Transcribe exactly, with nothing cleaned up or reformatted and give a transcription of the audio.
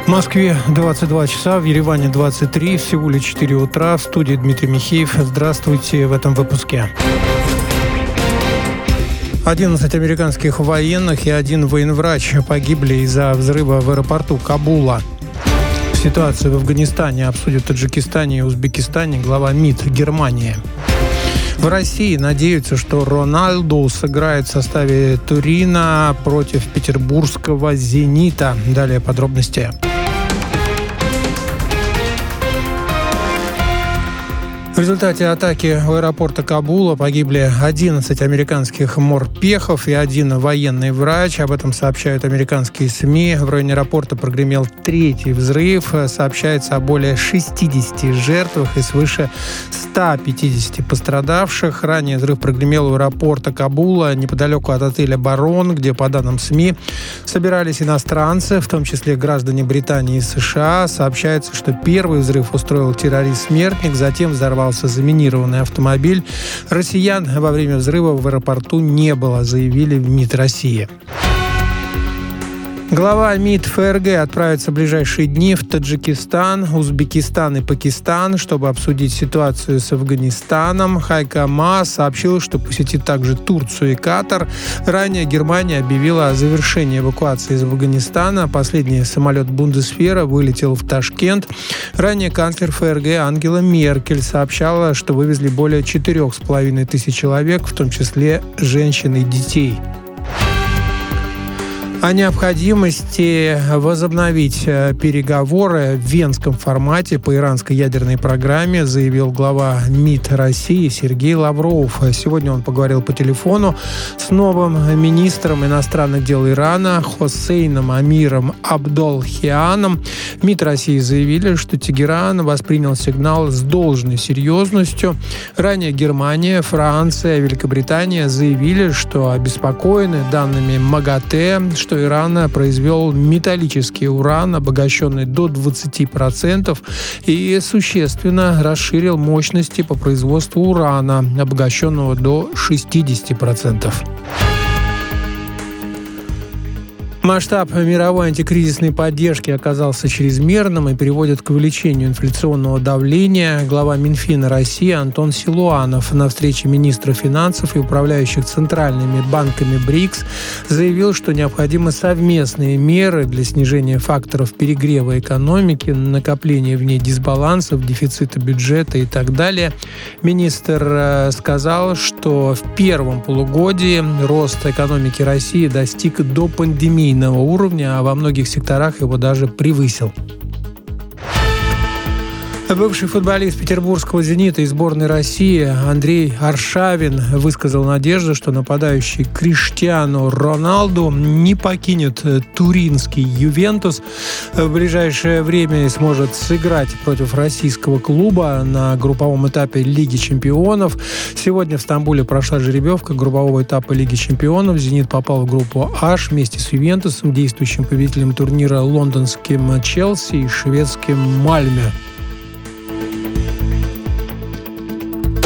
В Москве двадцать два часа, в Ереване двадцать три, всего лишь четыре утра. В студии Дмитрий Михеев. Здравствуйте в этом выпуске. одиннадцать американских военных и один военврач погибли из-за взрыва в аэропорту Кабула. Ситуацию в Афганистане обсудят в Таджикистане и Узбекистане глава МИД Германии. В России надеются, что Роналду сыграет в составе Турина против петербургского «Зенита». Далее подробности. В результате атаки в аэропорта Кабула погибли одиннадцать американских морпехов и один военный врач. Об этом сообщают американские СМИ. В районе аэропорта прогремел третий взрыв. Сообщается о более шестидесяти жертвах и свыше ста пятидесяти пострадавших. Ранее взрыв прогремел у аэропорта Кабула неподалеку от отеля «Барон», где, по данным СМИ, собирались иностранцы, в том числе граждане Британии и США. Сообщается, что первый взрыв устроил террорист-смертник, затем взорвался заминированный автомобиль. Россиян во время взрыва в аэропорту не было, заявили в МИД России. Глава МИД ФРГ отправится в ближайшие дни в Таджикистан, Узбекистан и Пакистан, чтобы обсудить ситуацию с Афганистаном. Хайко Маас сообщил, что посетит также Турцию и Катар. Ранее Германия объявила о завершении эвакуации из Афганистана. Последний самолет Бундесвера вылетел в Ташкент. Ранее канцлер ФРГ Ангела Меркель сообщала, что вывезли более четырех с половиной тысяч человек, в том числе женщин и детей. О необходимости возобновить переговоры в венском формате по иранской ядерной программе заявил глава МИД России Сергей Лавров. Сегодня он поговорил по телефону с новым министром иностранных дел Ирана Хоссейном Амиром Абдолхианом. В МИД России заявили, что Тегеран воспринял сигнал с должной серьезностью. Ранее Германия, Франция, Великобритания заявили, что обеспокоены данными МАГАТЭ, что Иран произвел металлический уран, обогащенный до двадцати процентов, и существенно расширил мощности по производству урана, обогащенного до шестидесяти процентов. Масштаб мировой антикризисной поддержки оказался чрезмерным и приводит к увеличению инфляционного давления. Глава Минфина России Антон Силуанов на встрече министра финансов и управляющих центральными банками БРИКС заявил, что необходимы совместные меры для снижения факторов перегрева экономики, накопления в ней дисбалансов, дефицита бюджета и так далее. Министр сказал, что в первом полугодии рост экономики России достиг до пандемии уровня, а во многих секторах его даже превысил. Бывший футболист петербургского «Зенита» и сборной России Андрей Аршавин высказал надежду, что нападающий Криштиану Роналду не покинет туринский «Ювентус» в ближайшее время и сможет сыграть против российского клуба на групповом этапе Лиги чемпионов. Сегодня в Стамбуле прошла жеребьевка группового этапа Лиги чемпионов. «Зенит» попал в группу H вместе с «Ювентусом», действующим победителем турнира лондонским «Челси» и шведским «Мальме».